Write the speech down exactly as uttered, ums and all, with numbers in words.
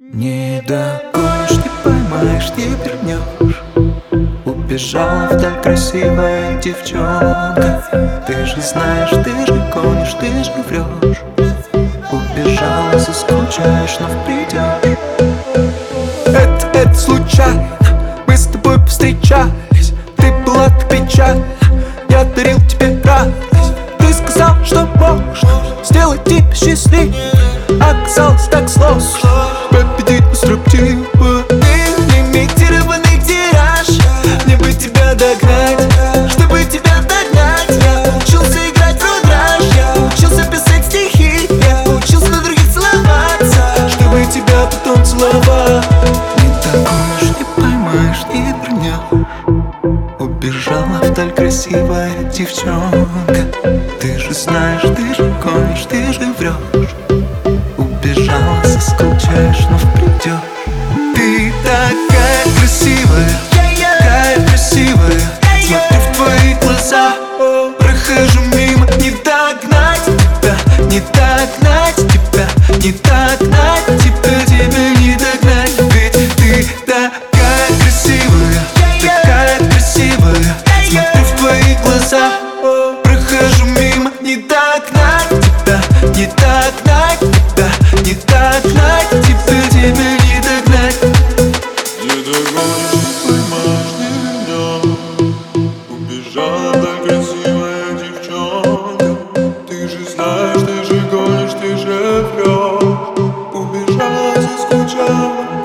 Не догонишь, не поймаешь, не вернешь. Убежала вдаль красивая девчонка. Ты же знаешь, ты же гонишь, ты же врешь. Убежала, заскучаешь, но придешь. Это, это случайно, мы с тобой повстречались. Ты была так печальна, я дарил тебе радость. Ты сказал, что можно сделать тебя счастливым. Оказалось так сложно победить на строптивую. Ты лимитированный тираж, мне бы тебя догнать. Чтобы тебя догнать, я учился играть в рудраж. Я учился писать стихи, я учился на других целоваться, чтобы тебя потом целовать. Не догонишь, не поймаешь, не вернешь. Убежала вдаль красивая девчонка. Ты же знаешь, ты же гонишь, ты же врешь. Убежала, заскучаешь, но придешь. Ты такая красивая, такая красивая. Смотрю в твои глаза, прохожу мимо. Не догнать тебя, не догнать тебя, не догнать тебя, тебя не догнать. Ведь ты такая красивая, такая красивая. Смотрю в твои глаза, прохожу мимо. Не догнать тебя, не догнать тебя, не догнать тебя, тебя не догнать. Не догонишь, не поймаешь, не вернешь. Убежала так красивая девчонка. Ты же знаешь, ты же гонишь, ты же врешь. Убежала, заскучала.